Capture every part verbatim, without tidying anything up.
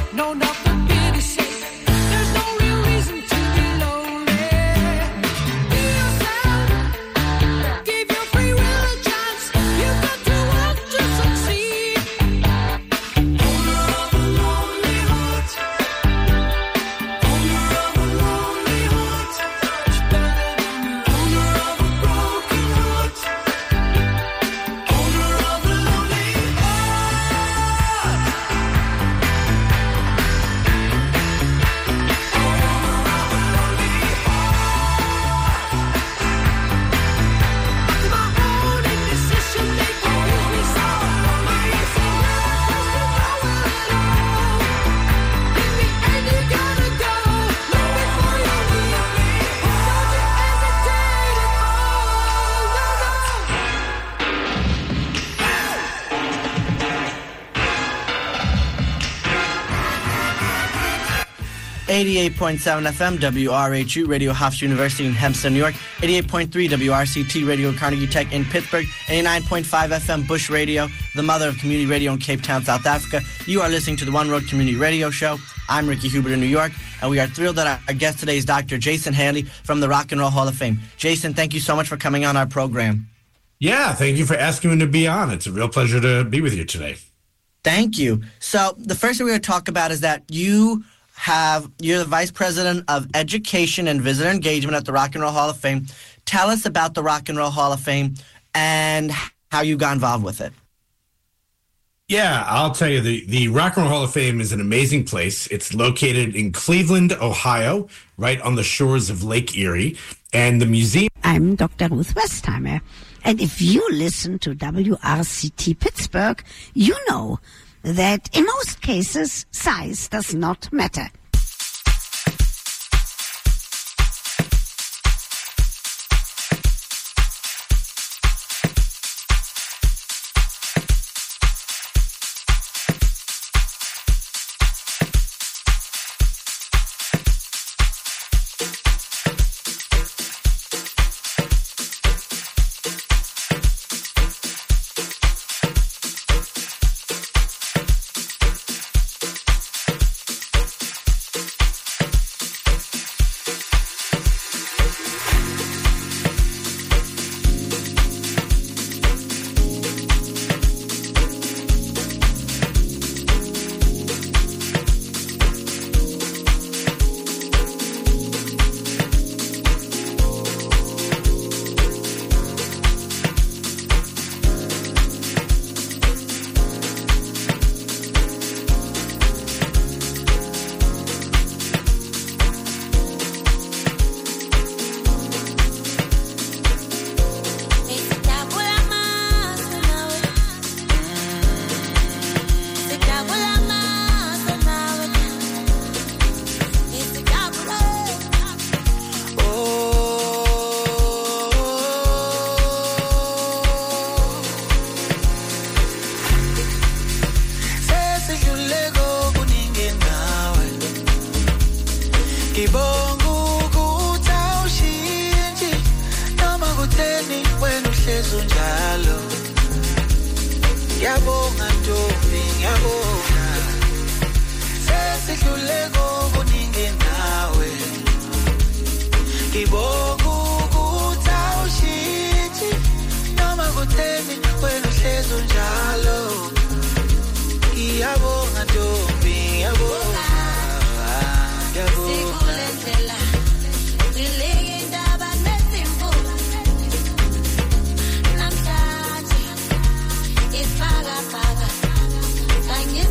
No, not for pity's sake. There's no real reason to be lonely. Be yourself. Give your free will a chance. You've got to work to succeed. Owner of a lonely heart. Owner of a lonely heart. Much better than the owner of a broken heart. Owner of a lonely heart. My own indecision making gives me sorrow. My instinct never goes to nowhere at all. In the end, you gotta go. Long before you leave me. Don't you hesitate at all. No, eighty-eight point seven F M, W R H U, Radio Hofstra University in Hempstead, New York. eighty-eight point three W R C T, Radio Carnegie Tech in Pittsburgh. eighty-nine point five F M, Bush Radio, the mother of community radio in Cape Town, South Africa. You are listening to the One Road Community Radio Show. I'm Ricky Huber in New York, and we are thrilled that our guest today is Doctor Jason Haley from the Rock and Roll Hall of Fame. Jason, thank you so much for coming on our program. Yeah, thank you for asking me to be on. It's a real pleasure to be with you today. Thank you. So the first thing we're going to talk about is that you have, you're the Vice President of Education and Visitor Engagement at the Rock and Roll Hall of Fame. Tell us about the Rock and Roll Hall of Fame and how you got involved with it. Yeah, I'll tell you, the, the Rock and Roll Hall of Fame is an amazing place. It's located in Cleveland, Ohio, right on the shores of Lake Erie. And the museum... I'm Doctor Ruth Westheimer. And if you listen to W R C T Pittsburgh, you know that in most cases, size does not matter. It's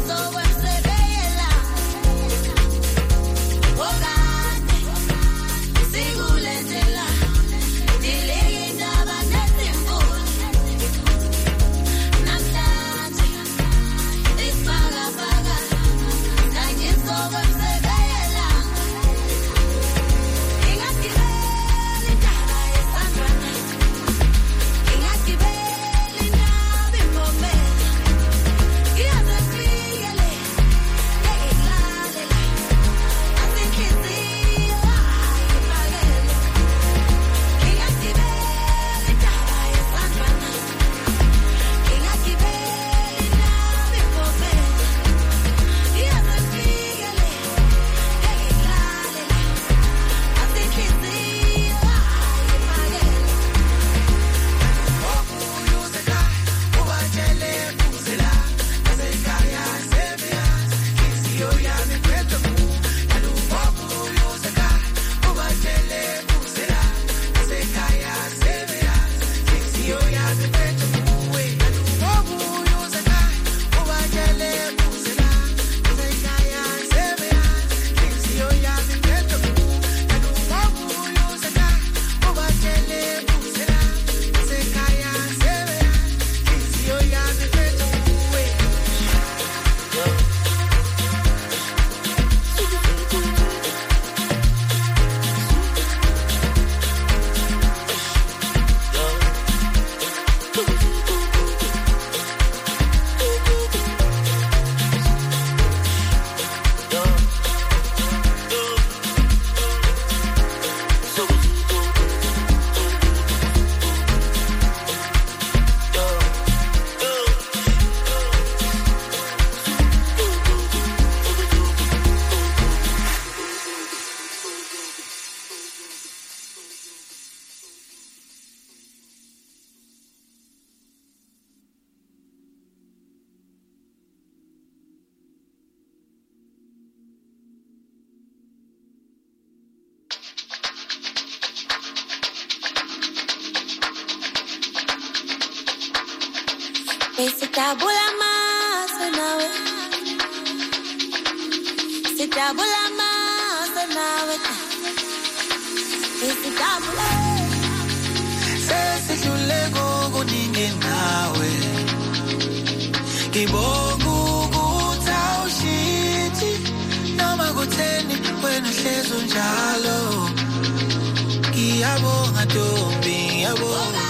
Sitabula masa nawe, sitabula masa nawe, sitabula. Sesidlule kukuningi nawe, ngibonga ukuthi awushintshi noma kutheni wena uhlezi unjalo. Ngiyabonga Ntombi, ngiyabonga.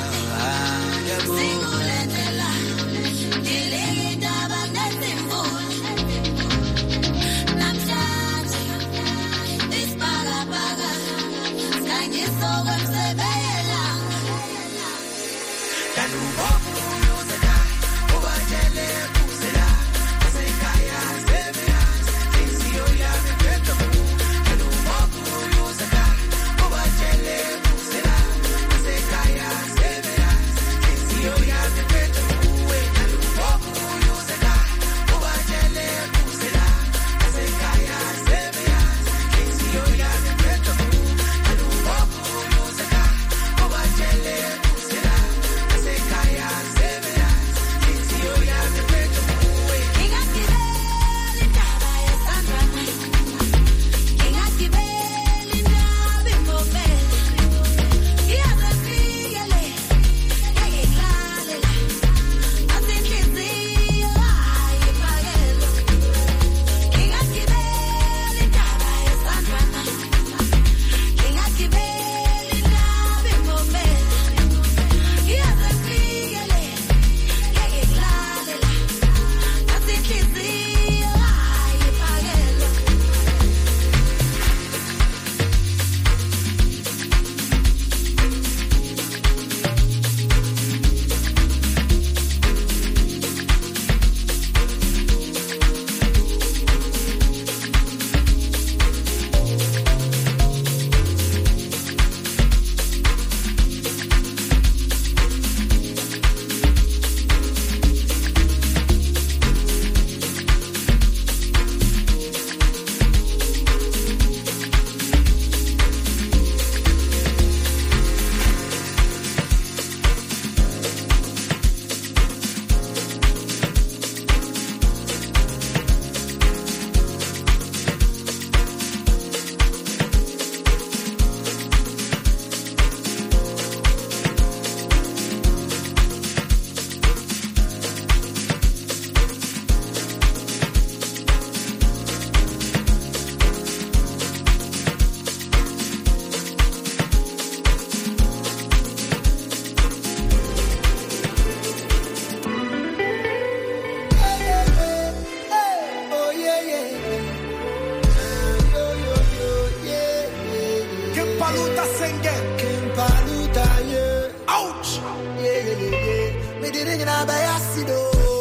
Kimpaluta singing. Kimpaluta, yeah. Ouch. Yeah, yeah, yeah, yeah. Me didn't know by acido.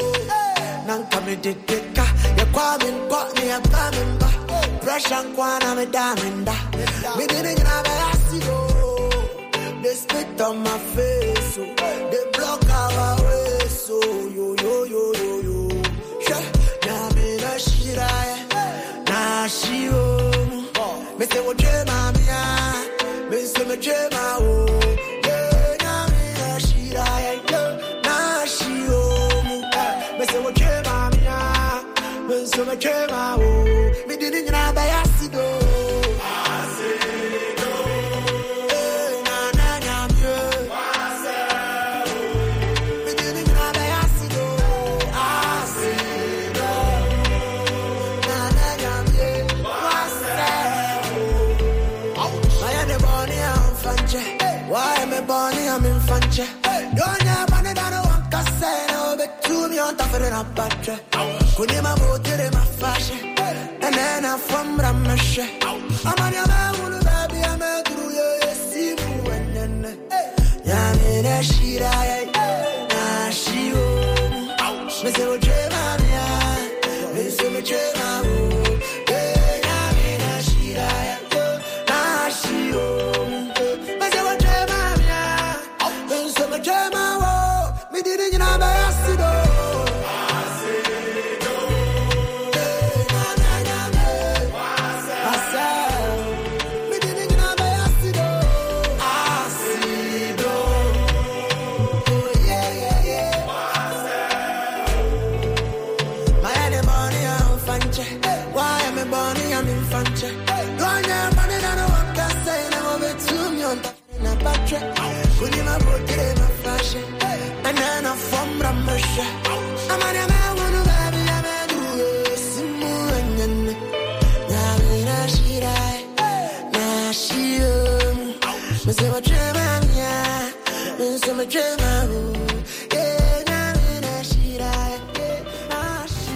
Nanka me dikeka. Ya kwamin kwa me ya kwamin ba. Pressure kwana me daminda. Me didn't know by acido. They spit on my face, so they block our way, so yo yo yo yo yo. Yeah, now me na shira. say what you mama ya. Me say me you ma oh. Yeah, na me na she da ya. Na she oh mu. Me say what you mama ya. Me say me you ma oh. Me didn't na ba ya si do. I'm in Fanche. Don't have money that I want to say. No, but two me on top of the battery. Could you my motor in my fashion? And then I'm from Ramesh. I'm on your man, baby. I'm a through your see you and then. Yammy, that she died. Nah, she oh. Me say, what you man, yeah. Me say, what you man, oh. Yeah, yammy, that she died. Nah, she oh. Me didn't you know by acid and then I'm from Ramesh. I'm on a man, one baby, I'm a do Simu and then Namina she died. Nah, she um, Miss a German, yeah, Miss a German, yeah, Namina she died. Nah, she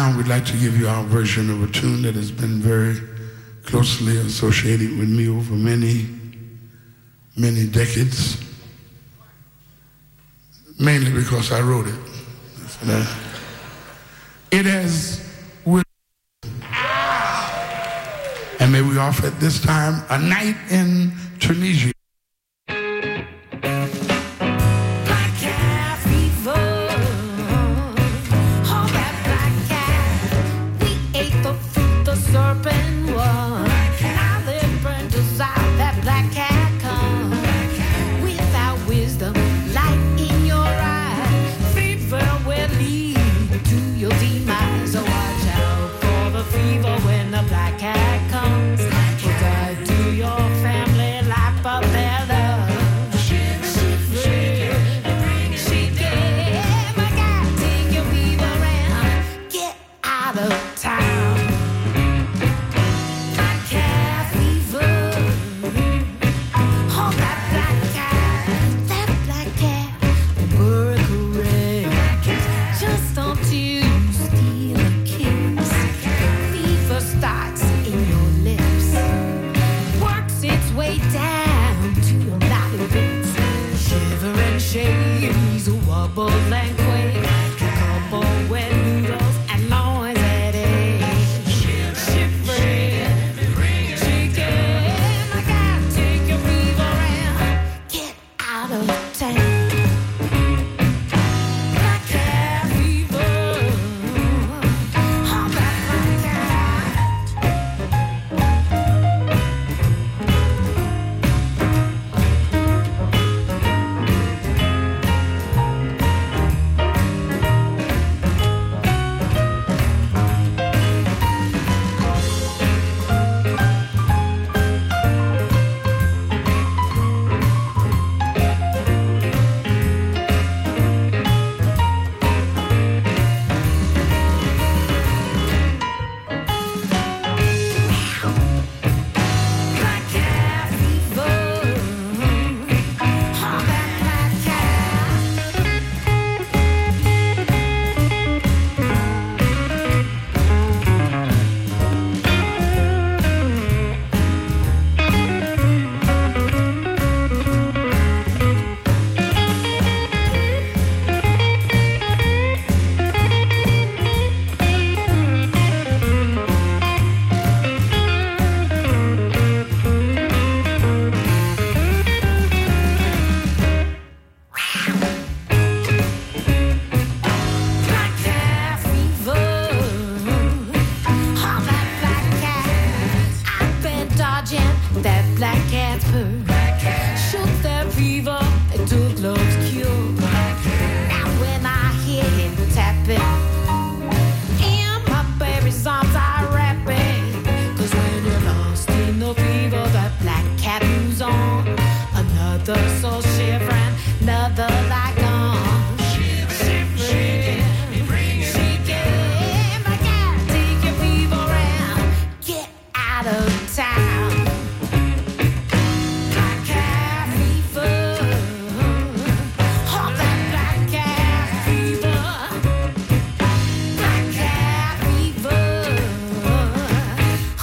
now we'd like to give you our version of a tune that has been very closely associated with me over many, many decades. Mainly because I wrote it. It has with, and may we offer at this time a night in Tunisia.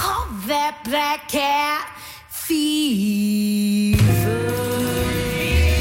Black cat fever.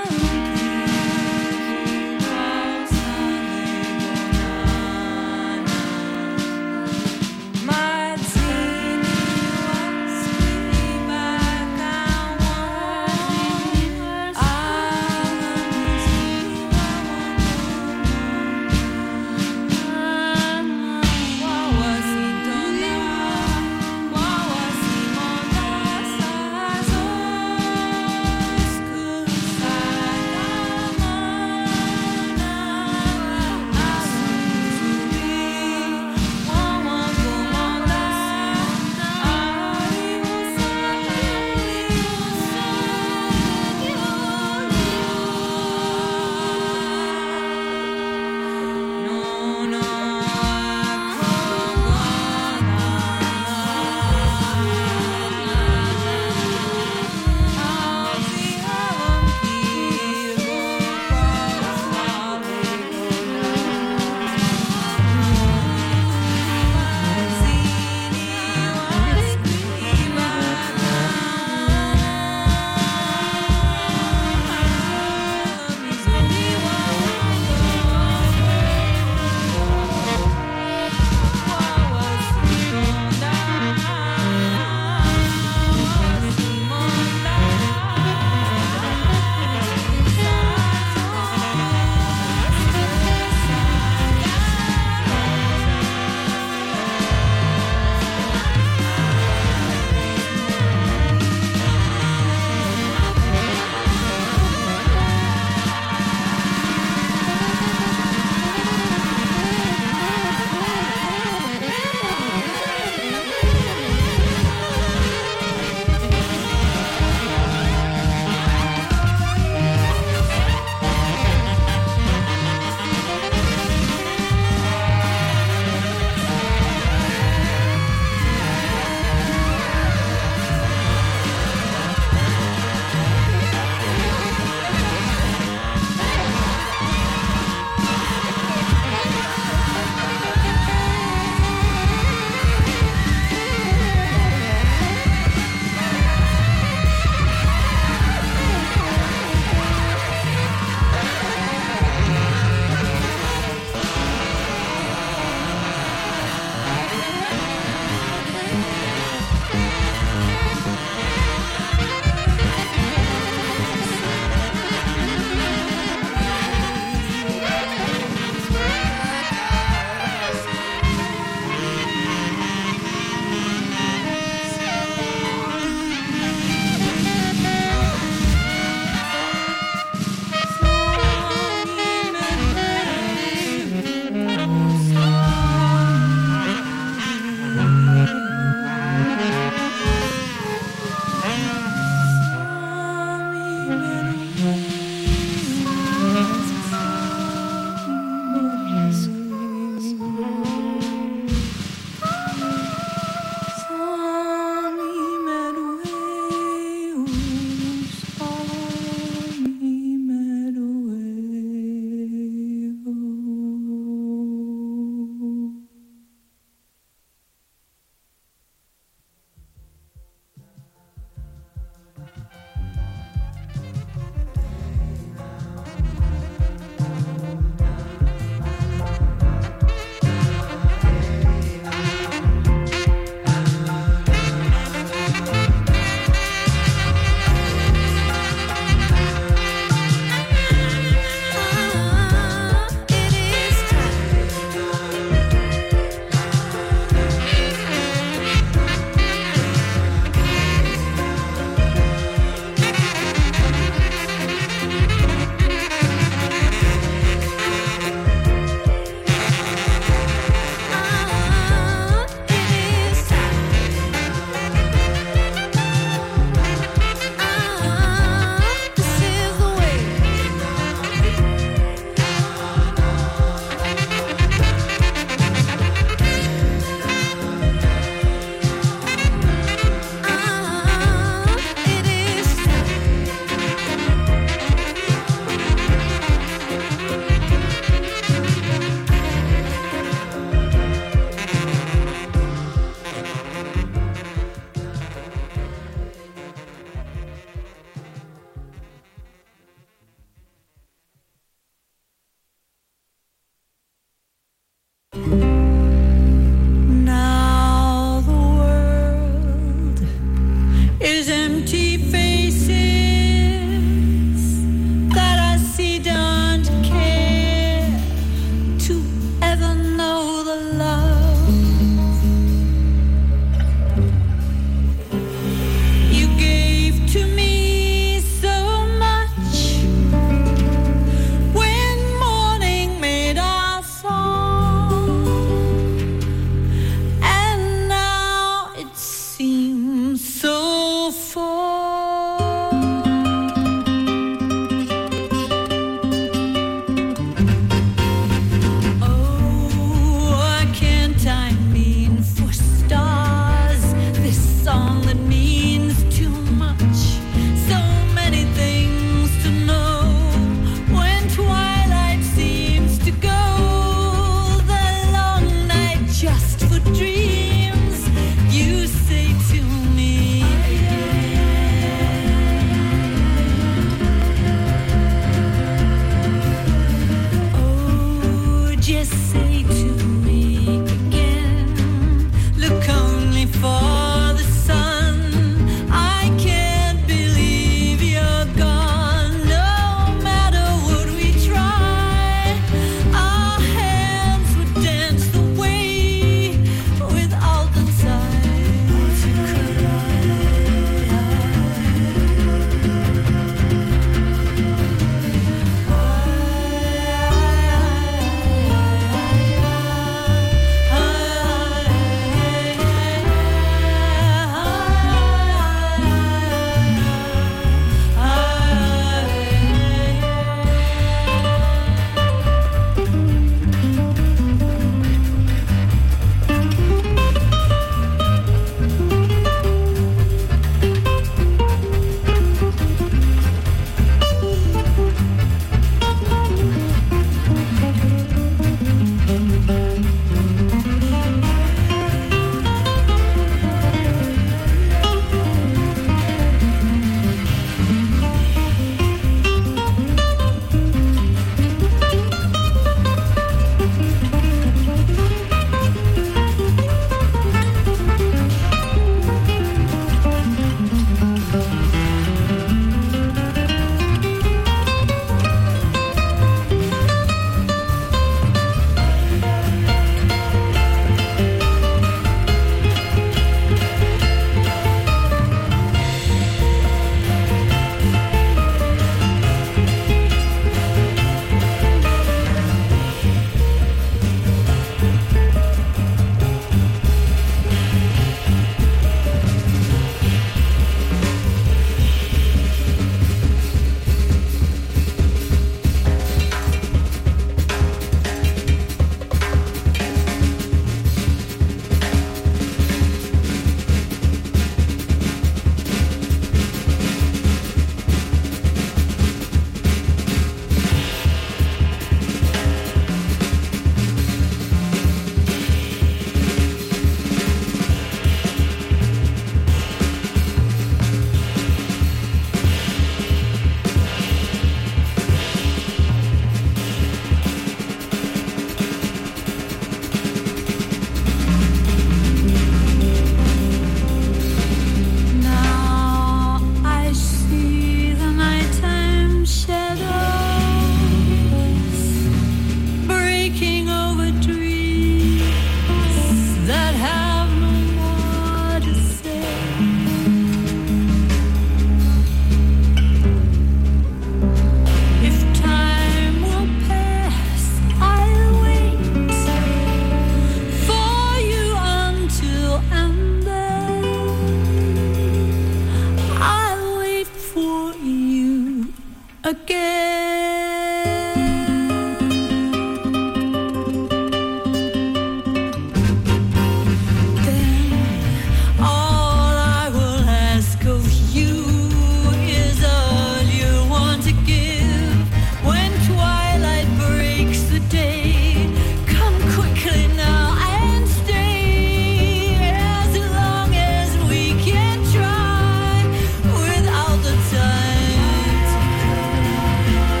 All I will ask of you is all you want to give. When twilight breaks the day, come quickly now and stay as long as we can try without the time.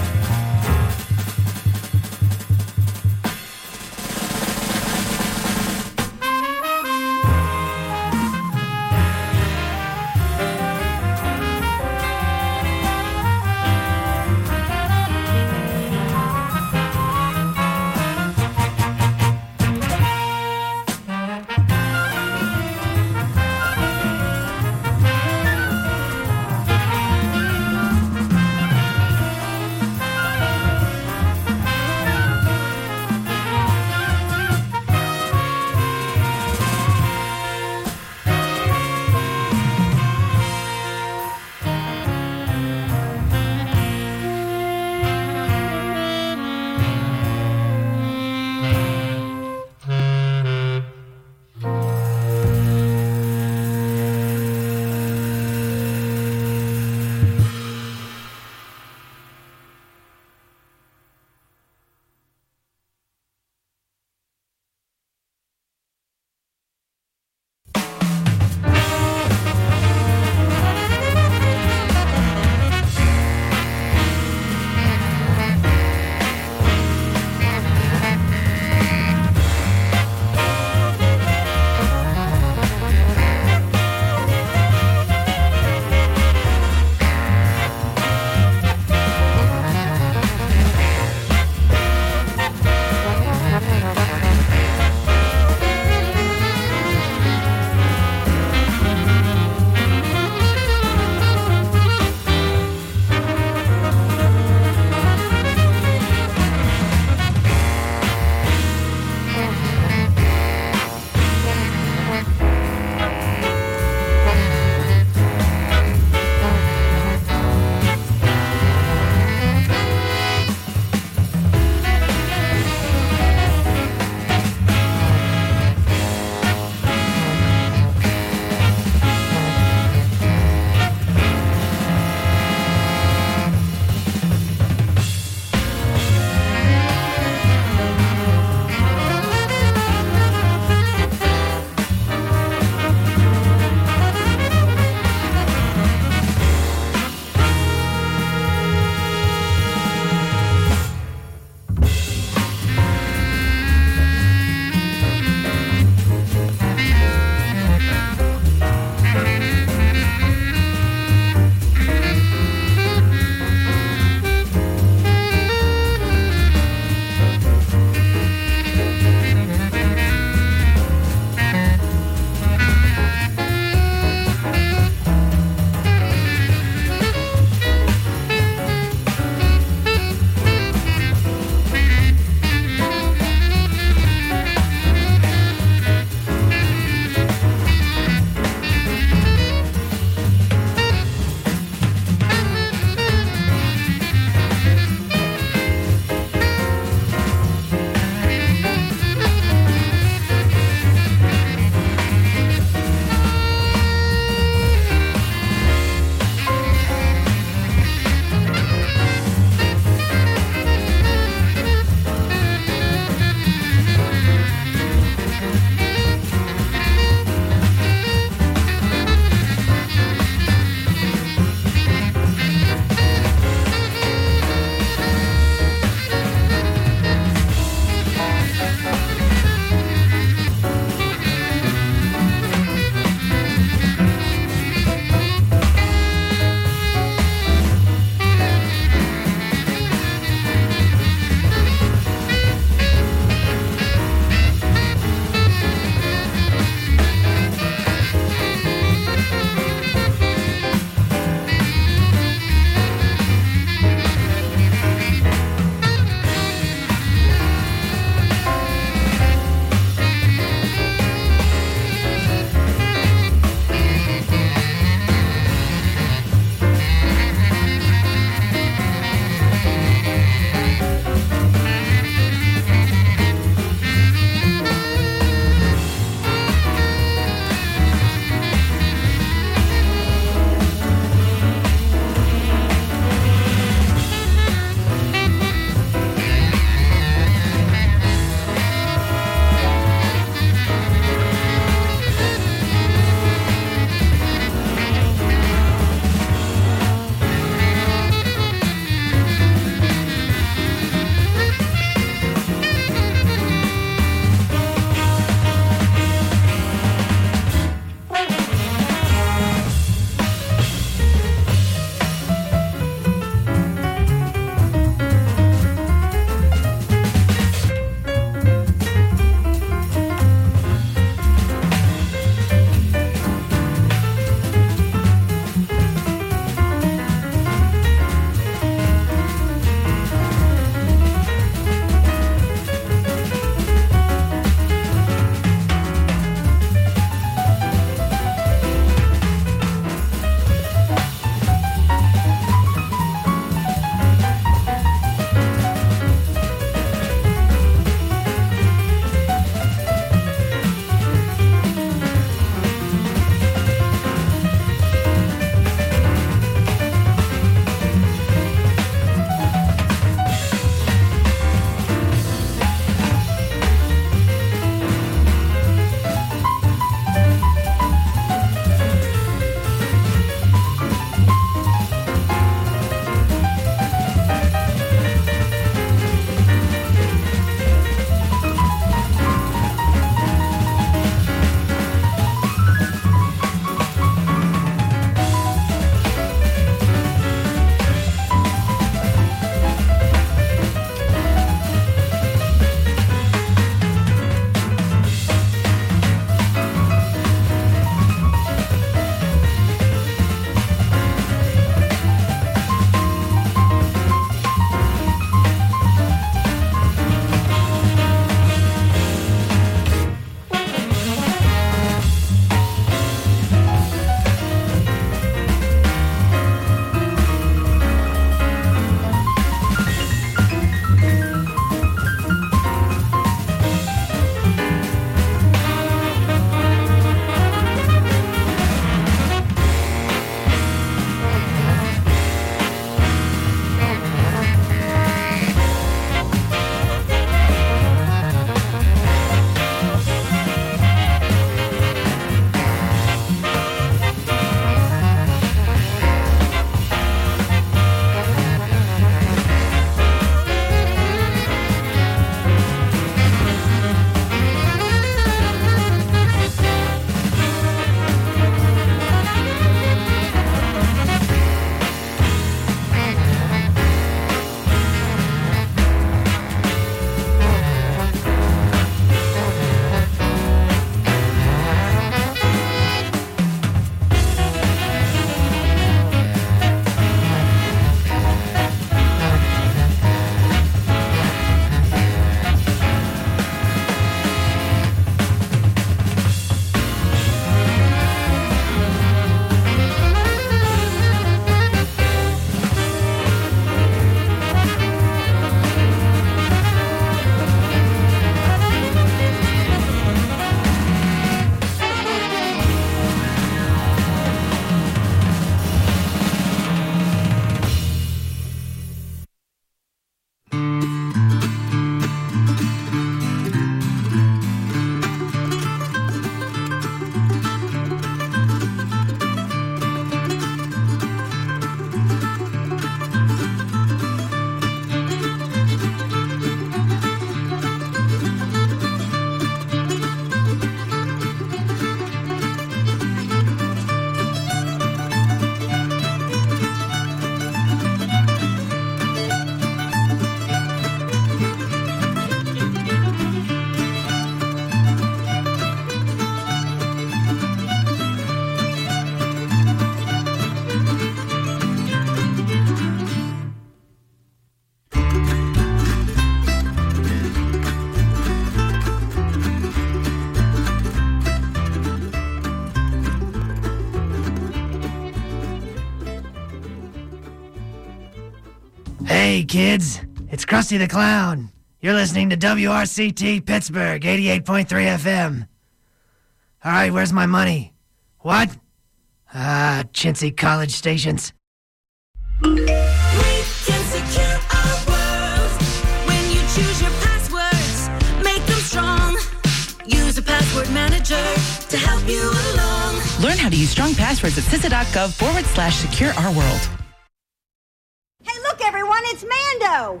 Hey, kids. It's Krusty the Clown. You're listening to W R C T Pittsburgh, eighty-eight point three F M. All right, where's my money? What? Ah, chintzy college stations. We can secure our world when you choose your passwords. Make them strong. Use a password manager to help you along. Learn how to use strong passwords at C I S A.gov forward slash secure our world. Hey, look, everyone, it's Mando.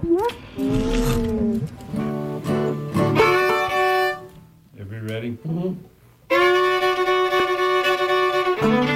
Everybody ready? Mm-hmm.